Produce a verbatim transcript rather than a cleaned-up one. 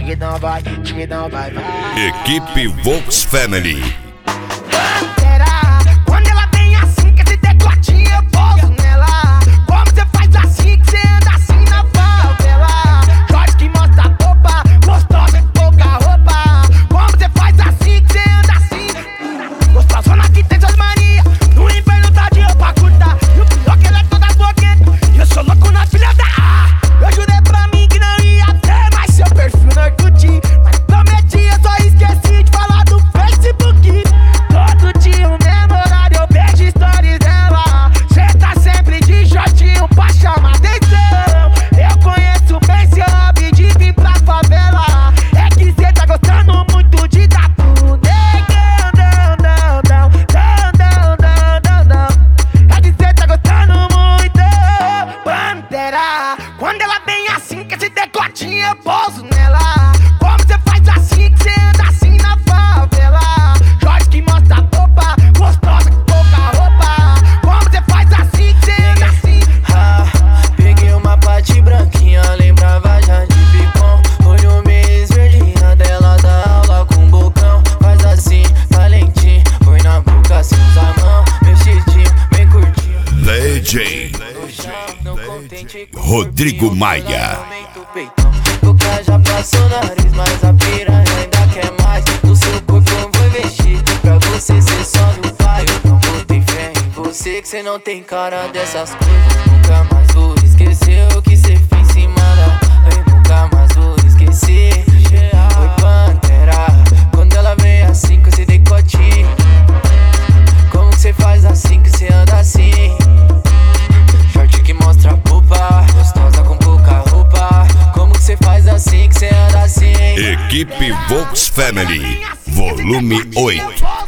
Chiquitão vai, chiquitão vai, vai. Equipe Volks Family. Quando ela vem assim, que esse decotinho eu pouso nela. Como você faz assim, que você anda assim na favela? Jorge que mostra a roupa, gostosa com pouca roupa. Como você faz assim, que você anda assim? Gostosona que tem suas manias, no inverno tá de roupa curta. E o pior que ela é toda blogueira, e eu sou louco na filha da A. Eu jurei pra mim que não ia ter mais seu perfil no Orkut, mas prometi, eu só esqueci de falar do Facebook. Todo dia o mesmo horário eu vejo stories dela. Cê tá sempre de shortinho pra chamar atenção. Eu conheço bem seu hobby de vir pra favela. É que cê tá gostando muito de dar tudo. Não, não, não, não, não, não, não, não. É que cê tá gostando muito. Pantera, quando ela vem assim, que esse decotinho eu pouso nela. Como você faz assim, que cê anda assim na favela? Jorge que mostra a roupa, gostosa com pouca roupa. Como você faz assim, que cê anda assim? Ah, peguei uma pate branquinha, lembrava já de Picon. Olho meio esverdinha dela, dá aula com bocão. Faz assim, talentinho, põe na boca, assim usa a mão. Mexidinho, bem curtinho. D J Rodrigo Maia. Boca já passou o nariz, mas a piranha ainda quer mais. No seu corpo eu vou investir, pra você ser só do pai. Eu não botei fé em você, que cê não tem cara dessas coisas. Nunca mais vou esquecer o que cê fez em cima da... Eu nunca mais vou esquecer. Oi, Pantera, quando ela vem assim com esse decotinho. Como que cê faz assim, que cê anda assim? Short que mostra a roupa, gostosa com pouca roupa. Como que cê faz assim, que cê anda assim? Equipe Volks Family, volume oito.